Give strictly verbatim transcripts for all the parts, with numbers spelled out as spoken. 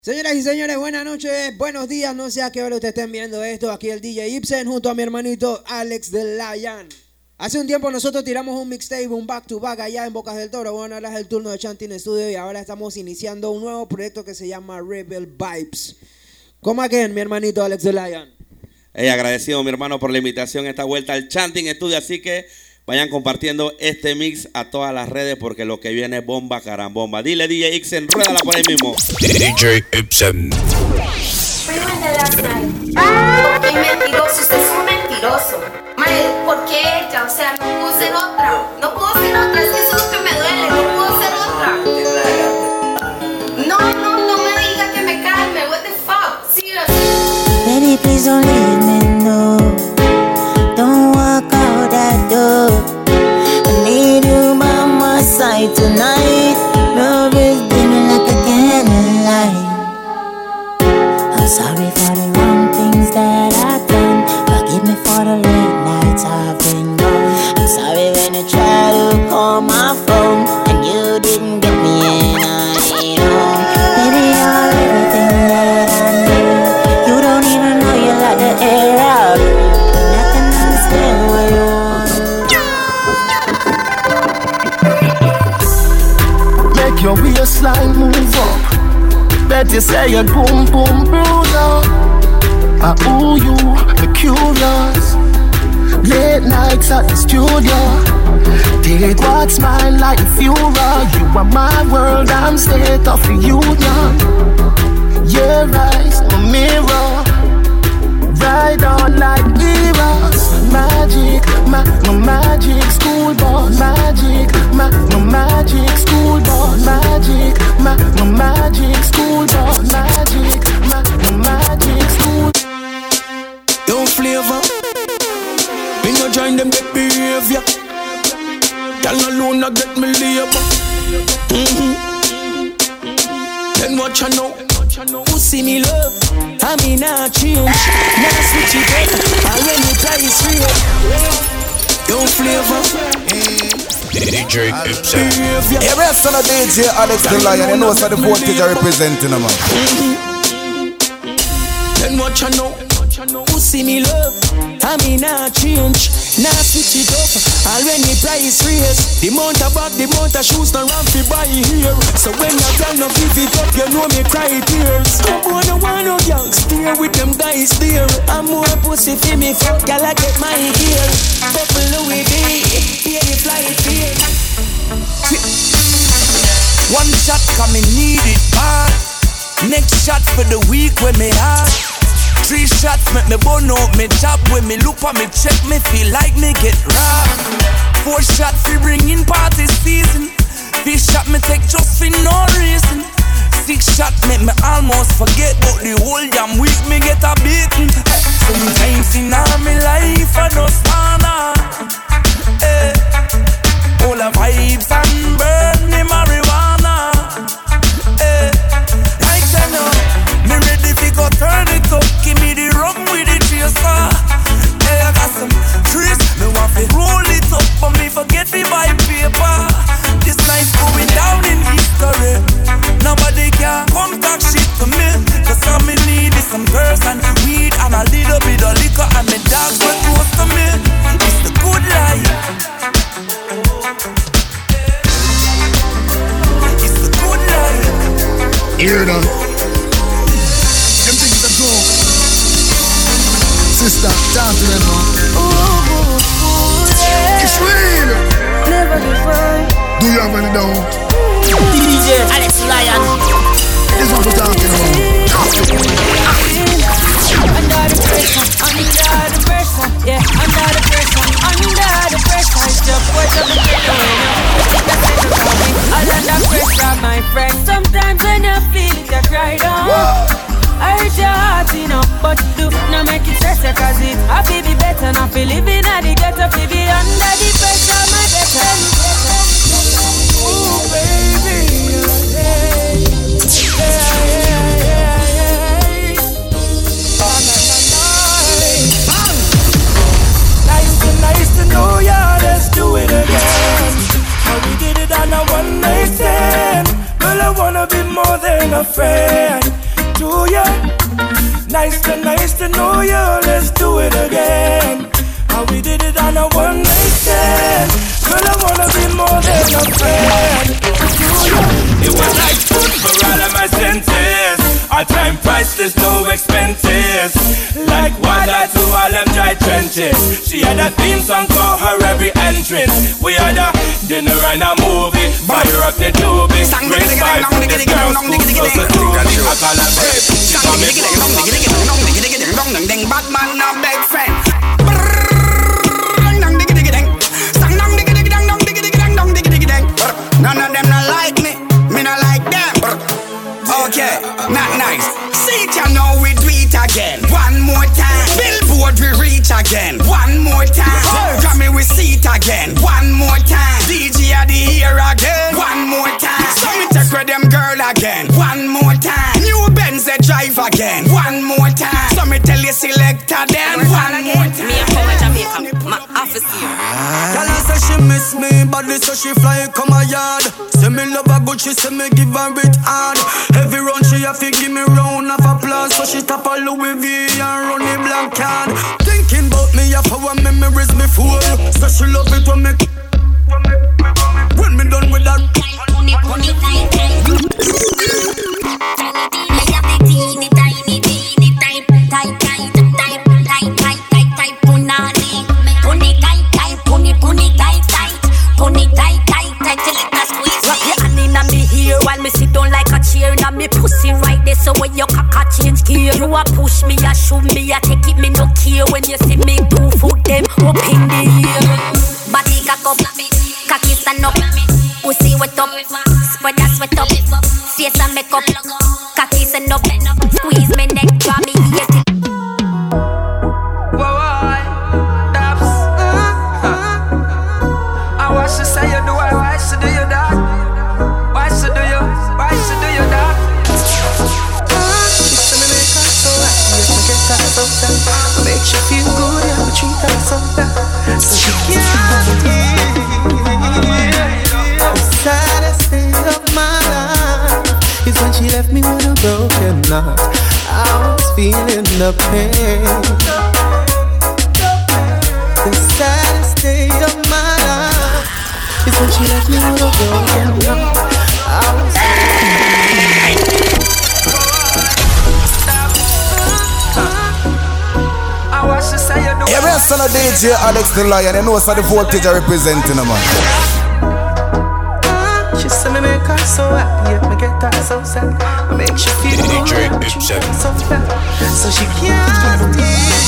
Señoras y señores, buenas noches, buenos días, no sé a qué hora ustedes estén viendo esto. Aquí el D J Ibsen junto a mi hermanito Alex the Lion. Hace un tiempo nosotros tiramos un mixtape, un back to back allá en Bocas del Toro. Bueno, ahora es el turno de Chanting Studio y ahora estamos iniciando un nuevo proyecto que se llama Rebel Vibes. Come again, mi hermanito Alex the Lion. Hey, agradecido mi hermano por la invitación a esta vuelta al Chanting Studio, así que vayan compartiendo este mix a todas las redes porque lo que viene es bomba carambomba. Dile D J Ibsen, ruédala por ahí mismo. D J Ibsen. Ah, qué mentiroso, usted es un mentiroso. Mae, ¿por qué ella? O sea, no puedo ser otra. No puedo ser otra, es que eso es lo que me duele. No puedo ser otra. No, no, no me diga que me calme. What the fuck? Seriously. Baby, please don't leave me, no. Don't walk out that door. I need you by my side tonight. Love is dimming like a candlelight. I'm sorry for the wrong things that I've done. Forgive me for the late nights I've been gone. I'm sorry when I tried to call my phone and you didn't get me in. I ain't home. Baby, you're everything that I need. You don't even know you let the air out. And I can understand why you want. Make your waistline move up. Bet you say you're boom boom bruiser. I owe you, me curious. Late nights at the studio. Take what's mine like Fuhrer. You are my world, I'm state of the union. Your eyes, a mirror. Ride on like heroes. Magic, my, my magic school bus. Magic, my, my magic school bus. Magic, my, my magic school bus. Magic, my, my magic school. Yo flavor, me no join them get behavior. Y'all alone not get me labor. Mm-hmm. Then watch I know. Who see me love? I mean not change. Now switch it up. I when the price real. Yo flavor. D J Ibsen. Yeah, rest on the D J Alex the Lion. You know so the voltage are representing them. Mm-hmm. Then watch I know. Who see me love? I mean not change. Now switch it up. All when the price raise. The amount of bag, the amount of shoes no ramp fi buy here. So when your girl no give it up, you know me cry tears. I wanna want no girl stay with them guys there. I'm more pussy fi me fuck, girl I get my gear. Couple Louis V, pay the flight fare. One shot coming need it bad. Next shot for the week when me hard. Three shots make me burn out me job. When me look at me check me feel like me get robbed. Four shots fi bring in party season. Three shot me take just for no reason. Six shot make me almost forget. But the whole damn week me get a beating. Sometimes in all me life I just wanna eh, all the vibes and burn the marijuana eh. Like I know me ready fi go turn it up. Give me the rum with the chaser. Hey, I got some trees. Me want fi roll it up, but me forget fi buy paper. This night going down in history. Nobody can come talk shit to me. Cause all me need is some girls and weed and a little bit of liquor and me dogs were close to me. It's the good life. It's the good life. Hear them. Them things are go. Sister, talk to them now. Ooh, ooh, yeah. It's real. Never define. Do you have any doubt? D J Alex Lion. This is what we're talking about. Under the pressure, under the pressure, yeah, under the pressure, under the pressure. It's the voice of the ghetto, all under pressure, my friend. Sometimes when you feel it, you cry down. I hurt your heart, you know, but do not make it stress you. Cause it I feel be better, not feel living at the ghetto. Feel be under the pressure, my better. Ooh, baby, yeah, yeah, yeah, yeah, yeah. Nice to, nice to know ya, let's do it again. How we did it on a one night stand. Girl, I wanna be more than a friend. nice to nice to know you. Let's do it again. How we did it on a one night stand. Girl, I wanna be more than a friend. It was like food for all of my senses. Our time priceless, no expenses. Like water to all them dry trenches. She had a theme song for her every entrance. We had a dinner and a movie. Fire up the doobie. Race five from the girls' school. So so do I call her babe. She call me Batman, no big friend. None of them not like me, me not like them. Okay, not nice. See it, you know we do it again. One more time. Billboard we reach again. One more time. Grammy we see it again. One more time. D J at the here again. One more time. So me take with them girl again. One more time. New Benz they drive again. One more time. So me tell you selector them. One more time. Me a power Jamaica, my office here. Girl say she miss me, body so she fly come a yard. Say me love her good, she say me give her it hard. Every round she have to give me round of applause. So she tap a Louis V and run the black card. Thinking about me of our memories before. So she love it when me when me done with that. Tiny, tiny, tiny, teeny, tiny, teeny, type, type, type, type, type, type, type, type, punani, puni, type, type, puni, puni, type, type, puni, type, type, type, till it a squeeze. Wrap your hand inna me here while me sit down like a chair. Inna me pussy right there, so when your cocker change gear, you a push me, a shoot me, a take it, me no care. When you see me two foot them up in the air, body cock up, cocky stand up, pussy wet up, spread that sweat up, face and makeup, cocky stand up, squeeze me neck, draw me ear. Why should say you do it? Why should do you that? Why should do you? Why should do you that? She said me make her so happy, I get her so sad. Make you feel good, yeah, but treat her so bad. So she can't The saddest day of my life is when she left me with a broken heart. I was feeling the pain. The saddest day of my life is when she left me with a broken heart. I was Yeah, we're son of D J Alex the Lion. You know what's the voltage I representing, man. She said me make her so happy, yeah, me get her so sad. Make she feel good, yeah, but she feel so bad. So she can't deal.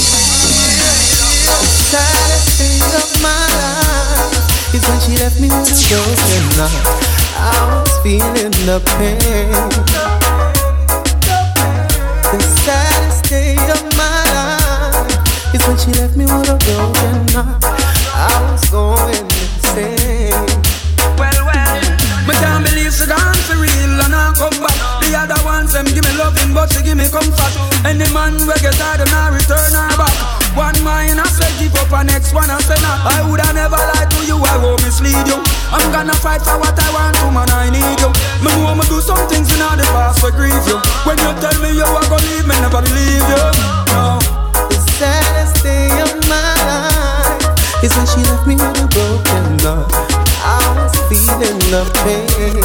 The saddest day of my life is when she left me with a broken heart. I was feeling the pain. The saddest day of my life is when she left me with a broken heart. I was going insane. Well, well, me can't believe she gone for real and I come back. The other ones them give me loving, but she give me comfort. Any man we get her, them not return her back. One mind I say give up, and next one I say nah. I woulda never lied to you, I won't mislead you. I'm gonna fight for what I want to, man, I need you. Me know I'ma do some things in the past to grieve you. When you tell me you are gonna leave me, never believe you. No. The saddest day of my life is when she left me with a broken heart. I was feeling the pain.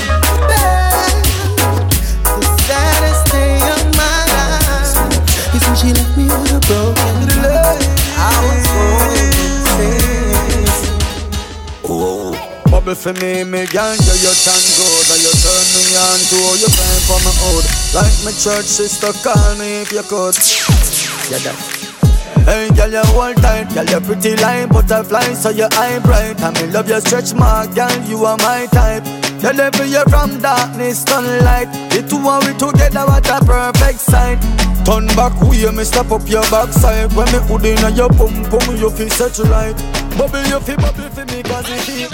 The saddest day of my life is when she left me with a broken heart. I was going insane. Oh, bubble for me, me ganja, you turn good. And you turn me on to all you crying for my hood. Like my church sister, call me if you could. Yeah, that. Hey, girl, you hold tight, girl, you pretty like butterfly, so your eye bright. And me love your stretch mark, girl, you are my type. You level you from darkness, sunlight. The two are we together, what a perfect sight. Turn back, way me step up your backside. When me hood in your pum pum, you feel such right. Bubble, you feel bubble for me, cause it feel.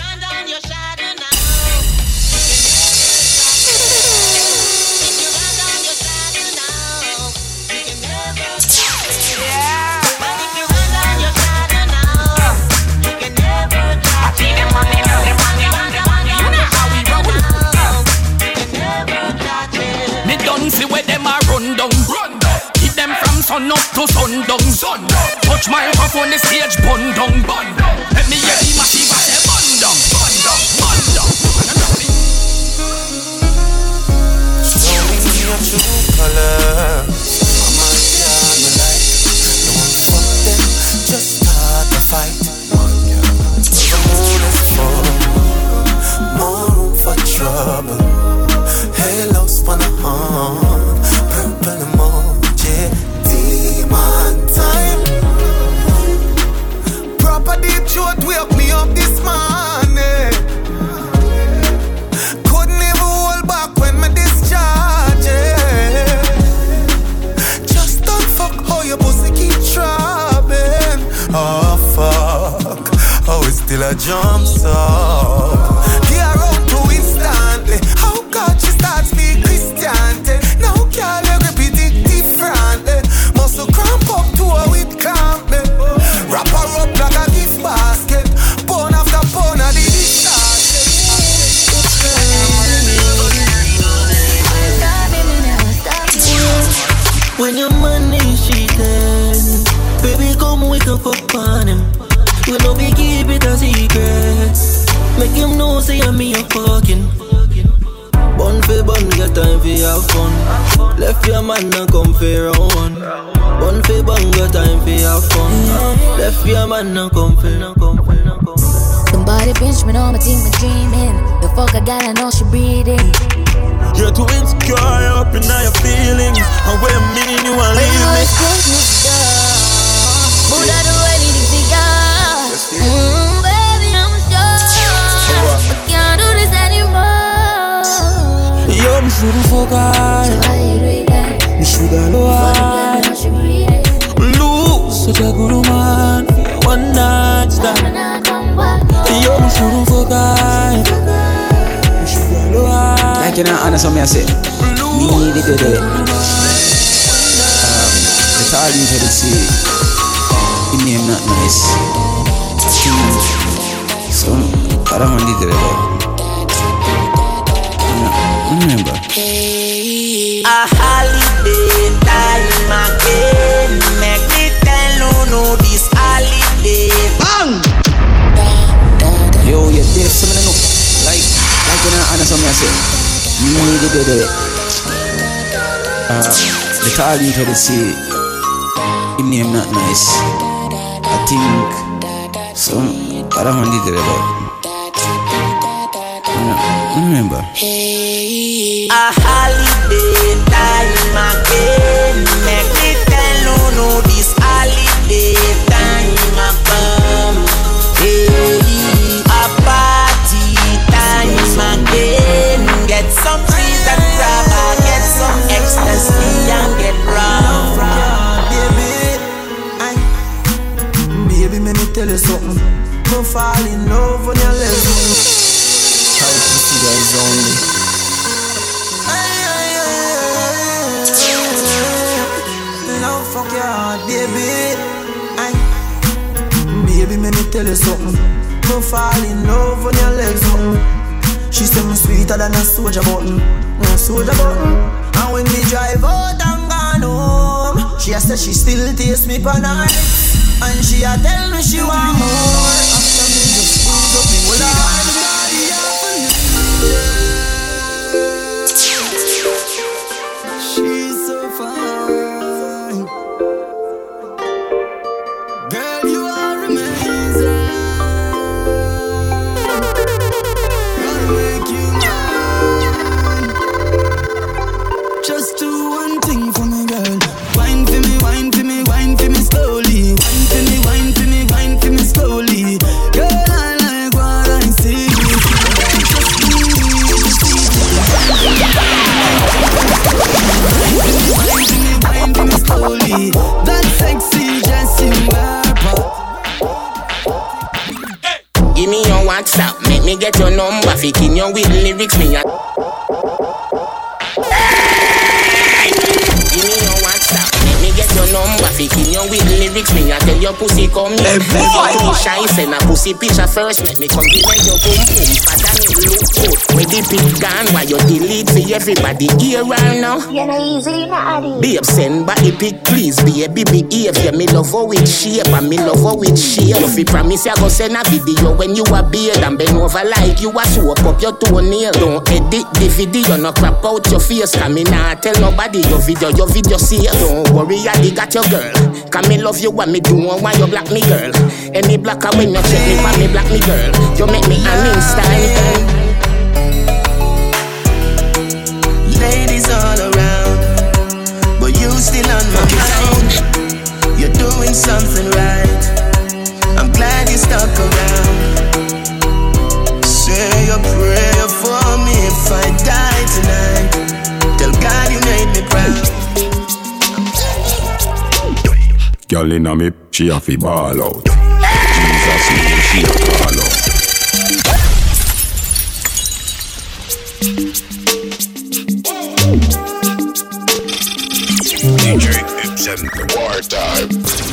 See where them a run down. Run down. If sun up to sundown. Sundown. Touch microphone, the stage bun down, bun down. Let me hear the massive I say bun down, bun down, bun down. Show me your true colors. I'm a young light. No one fuck them, just start the fight. The moon is full, more room for trouble. Halos on the horn, purple emoji, demon time. Proper deep throat wake me up this morning. Couldn't even hold back when me discharge it. Just don't fuck how your pussy keep throbbing. Oh fuck, how it's still a jump so. Get around to instantly. How God she starts speak Christian. Now can't you repeat it differently. Muscle cramp up to her with clamping. Wrap her up like a gift basket. Pound after pound of the discharge. When your money cheating, baby come wake up on him. We know we keep it a secret. Make him know say I'm me a fucking. Bun for bun, got time for your fun. Left your man and come for round. Bun for bun, got time for your fun. Left your man and come for no come for no come. Somebody pinch me on my team, me dreaming. The fuck I got, I know she breathing. You're too insecure, up in your feelings. And when I'm meaning you want to leave me. But I don't really think I mm, baby, I'm sure I can't do this anymore. Yo, me should've forgot. Me should've lost. Lose such a good man. One night stand. Yo, me should've forgot. Me should've lost. Like you know, honest what me I say. Me need it today. It's all you to see. It name not nice. So I don't want it today. Remember. A holiday time again. Make me tell no no this holiday. Bang! Yo, yeah, Dave, something know. Like, like you know, honest what me I say. Me need it today. Uh, the tall you to see. It name not nice. I think so. I don't want it today. Remember. A holiday time again. Make me tell no no this holiday time a come. Hey, a party time again. Get some trees and grabber, get some ecstasy and get round. Baby, let me tell you something. Go fall in love when you're living. How to see that is only. Now fuck your heart, baby. Aye. Baby, let me tell you something. Go fall in love when your legs open. She said me sweeter than a soldier button. A soldier button. And when we drive out and gone home, she a say she still taste me per night. And she a tell me she want more. After me just pulls up the whole of she's so fine. Girl, you are amazing. Gonna make you mine. Just do one thing for me, girl. Wine for me, wine for me, wine for me slowly. Wine for me, wine for me, wine for me slowly. Girl, I like what I see. Just do me, just do me. Wine for me, wine for me slowly. That sexy dress in purple. Give me your WhatsApp, make me get your number. Faking your with lyrics, me a hey! Give me your WhatsApp, make me get your number. Faking your with lyrics, me a tell you your pussy come here. Too shy, send a pussy picture first. Make me compliment your boom boom. Father me look good. With the pic gone, why you delete for everybody here right now? You know easy, not addy. Babe, send body pic, please. Baby, behave. Yeah, me love her with shape and me love her with shape. If you promise, I go send a video when you are beard and bend over like you are swoop up your toenail. Don't edit the video, no crap out your face. Come in and tell nobody your video, your video see. Don't worry, I dig got your girl. Come me love you, what me do, why you black me girl. Any blacker when you check me, why me black me girl. You make me an instant. Ladies all around, but you still on my mind. You're doing something right. I'm glad you stuck around. Say a prayer for me if I die tonight. Tell God you made me proud. Girl inna me, she a fi ball out. Jesus name, she a call out. D J Ibsen, war time.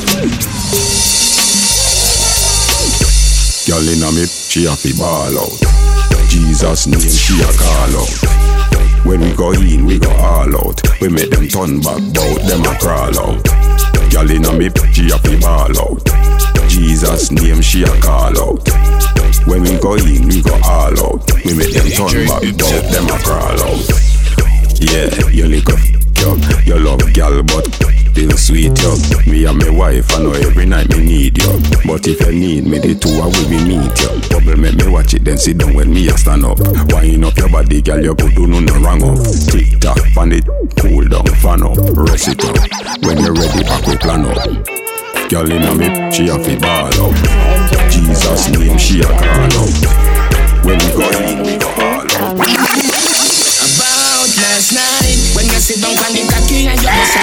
Girl inna me, she a fi ball out. Jesus name, she a call out. When we go in, we go all out. We make them turn back, bout them a crawl out. Girl inna me, she a fi ball out. Jesus name, she a call out. When we go in, we go all out. We make them turn back, bout them a crawl out. Yeah, you lick up, you love girl, but still sweet you. Me and my wife, I know every night me need you. But if you need me, the two I will be meet you. Bubble make me watch it, then sit down when me a stand up. Wind up your body, girl, you put do no no wrong up. Tick tock, pan it, cool down, fan up, rest it up. When you're ready, back we plan up. Girl inna me, she a fi ball out. Jesus name, she a call out. When we go in, we go all out. About last night, when you sit down on the cocky and you must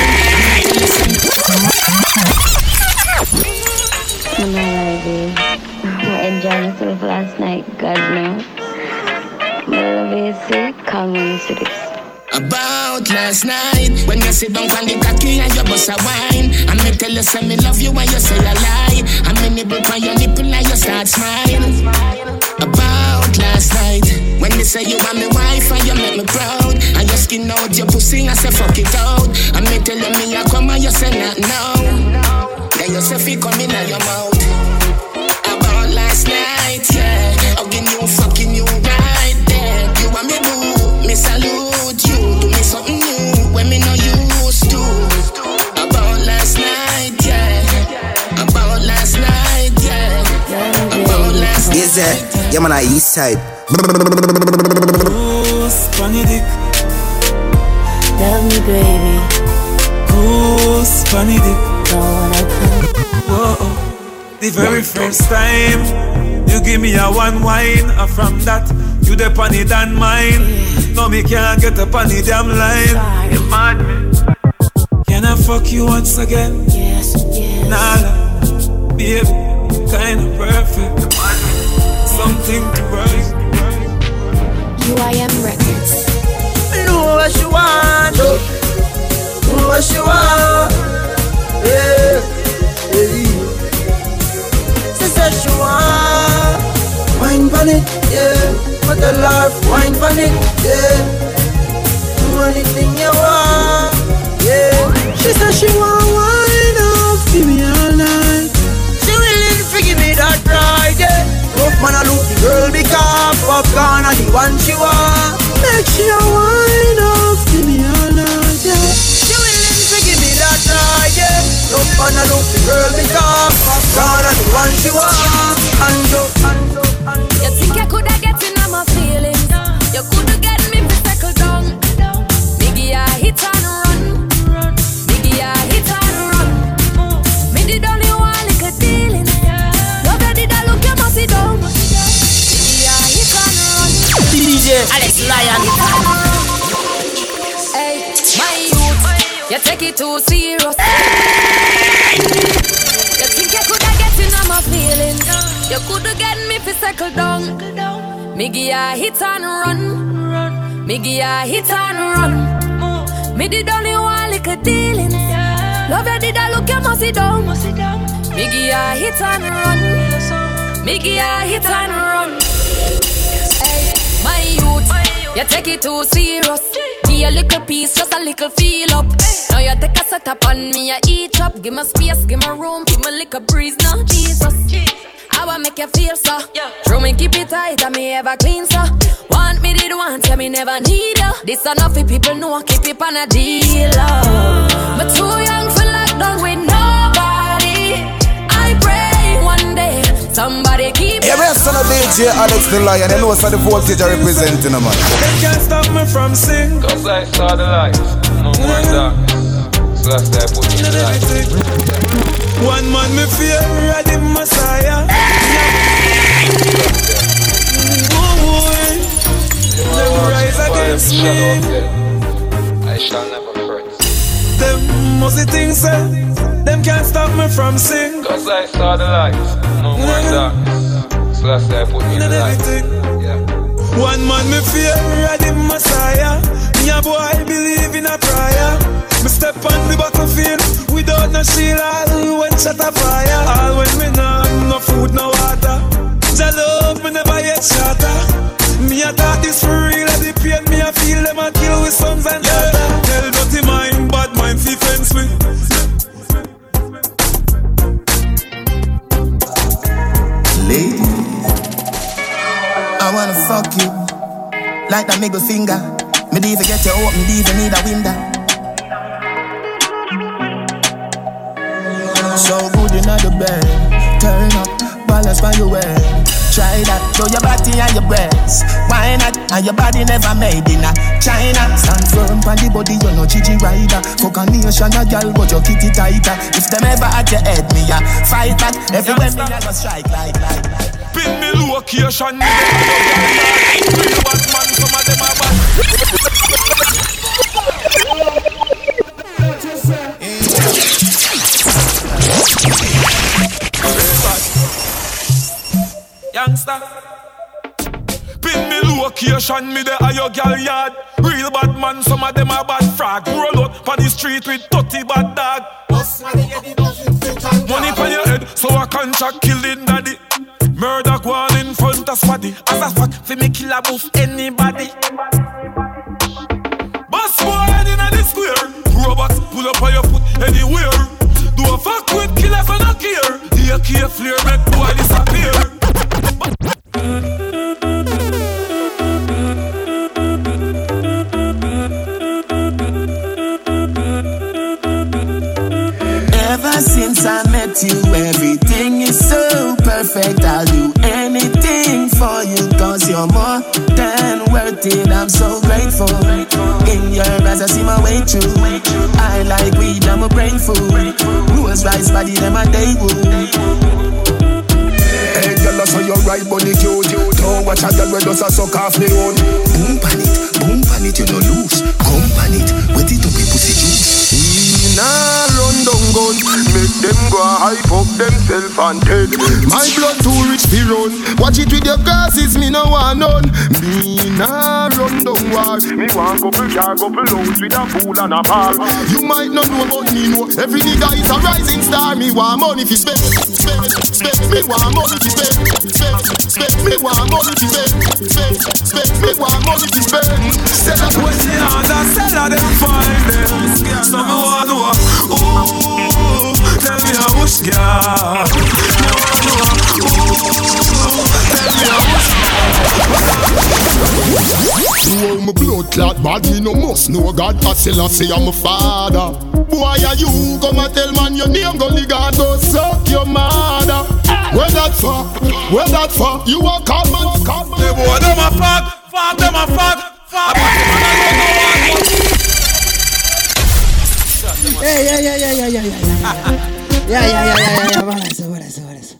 I'm not ready. I enjoyed myself last night, God knows. But I love you, see, come on to this. About last night, when you sit down on the cocky and you bust a wine, and me tell you say me love you when you say a lie, and me nibble on your nipple and you start smiling. About last night, when they say you are my wife and you make me proud, and you skin out your pussy and say fuck it out, and me tell you me I come and you say not now. Then you say fi come in your mouth. About last night, yeah, hugging you, fucking you right there. You are me boo, me salute you. Do me something new when me no used to. About last night, yeah. About last night, yeah. About last night. Is it? Yeah, man, I east side. Goose, funny dick. Love me, baby. Goose, funny dick. Don't wanna come. Whoa, the very first time you give me a one wine, and from that you the panny than mine. No, me can't get up on the damn line. You mad me? Can I fuck you once again? Yes, yes. Nah, baby, kinda perfect. Something to write. U I M Records. Know what you want, know what you want. Yeah, yeah. Sister, she want wine pon it, yeah. But the life wine pon it, yeah. Do anything you want, yeah. She said she want wine up, give me all night. She willing to give me that ride, yeah. Rough man a look the girl because popcorn a the one she want. Make sure wine up, give me all night, yeah. She willing to give me that ride, yeah. Rough man a look the girl because popcorn a the one she want. And go, and go, and go. You think I coulda get in on my feelings? You coulda get me to settle down. Biggie I hit and run. Biggie I hit and run. Me did only one little dealing. Love you did I look you must sit down. Biggie I hit and run. D J Alex Lion. Hey, my youth, you take it too serious. You think you coulda get in on my feelings? You coulda get me to settle down. Miggy I hit and run. Miggy I hit and run. Me did only one little dealing. Love you did I look you must sit down. Me give you a hit and run. Me give you a hit and run. Hey, my youth, you take it too serious. Give you a little piece, just a little feel up. Now you take a set up on me, you eat up. Give me space, give me room, give me little breeze now, Jesus. I want make you feel so. Throw me keep it tight and me ever clean so. Want me did want, tell me never need you. This enough for people know, keep it on a deal. But too young for lockdown with nobody. I pray one day somebody keep. Yeah, we're son of D J Alex the Lion. You know what's the voltage I representing, man. They can't stop me from sing. Cause I saw the light, no more darkness. So that's why I put in the light. One man me fear, I the Messiah. Them rise against me. I shall never fret. Them must think say, them can't stop me from sing. Cause I saw the light, no more darkness. So that's why I put in the light. Yeah. One man me fear, I the Messiah. Me a boy believe in a prayer. Me step on the battlefield without no shield. All when shot a fire. All when me nah no food, no water. Jah love me never yet shatter. Me a thought this for real. And the pain me a feel them a kill with sons and daughters. Tell dirty mind, bad mind fi fence me. Lady, I wanna fuck you like that middle finger. Me even get you open, me even need a window. So good in the bed, turn up, balance by your way. Try that, show your body and your breasts. Why not? And your body never made in a China. Stand firm on the body, you're no Gigi rider. Fuck a nation, a girl, but your kitty tighter. If them ever at your head, me a fight back. Everywhere me a go strike like, like, like. Pin me location, me a real bad man, some of them are bad. Youngster, pin me location, me the a your girl yard. Real bad man, some of them are bad frag. Roll out on the street with thirty bad dog. Money on your head, so I contract kill it daddy. Murder go on in front of squaddy. As a fact, fi me kill a boof anybody. Boss boy head inna the square. Robots pull up on your foot anywhere. Do a fuck with killers and not care. The A K flare make boy disappear. Ever since I met you, everything is so perfect. I'll do anything for you, cause you're more than worth it. I'm so grateful. In your eyes I see my way through. I like weed, I'm a brain food. Rose rice body, them a day wood. Hey girl, I saw your right body cute. Don't watch a girl when does a suck off the own. Boom pan it, boom pan it, you no lose. Come pan it, wet it up with pussy juice. We nah run down gun, make them go hype up themself and dead. My blood too rich to run. Watch it with your glasses, me no want none. Me nah run down war. Me want couple car, couple house with a pool and a bar. You might not know about me, no. Every nigga is a rising star. Me want money fi spend, spend, spend. Me want money fi spend, spend, spend. Me want money fi spend, spend, spend. Me want money fi spend. Sell a question and a seller them find them. So me want to ooh, tell me how much girl. Me want to ooh, tell me how much girl. Oh, my blood clot bad, me no must know God. I still say I'm a father. Boy, are you come and tell man your name? Go the God go suck your mother. Where that for? Where that for? You a call man? The boy them a fuck, fuck them a fuck, fuck. Hey, yeah, yeah, yeah, yeah, yeah, yeah, yeah, yeah, yeah, yeah, yeah, yeah, para eso, para eso, para eso.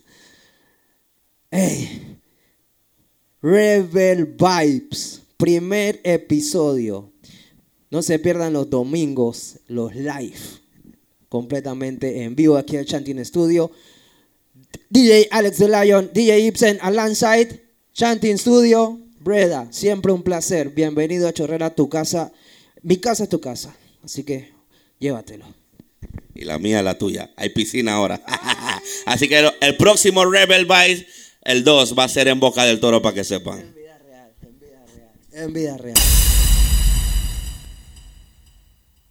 Hey, Rebel Vibes, primer episodio. No se pierdan los domingos, los live, completamente en vivo aquí al Chanting Studio. D J Alex the Lion, D J Ibsen alongside Chanting Studio. Breda, siempre un placer. Bienvenido a Chorrera, tu casa. Mi casa es tu casa, así que llévatelo. Y la mía es la tuya. Hay piscina ahora. Así que el, el próximo Rebel Vice, el dos, va a ser en Boca del Toro para que sepan. En vida real.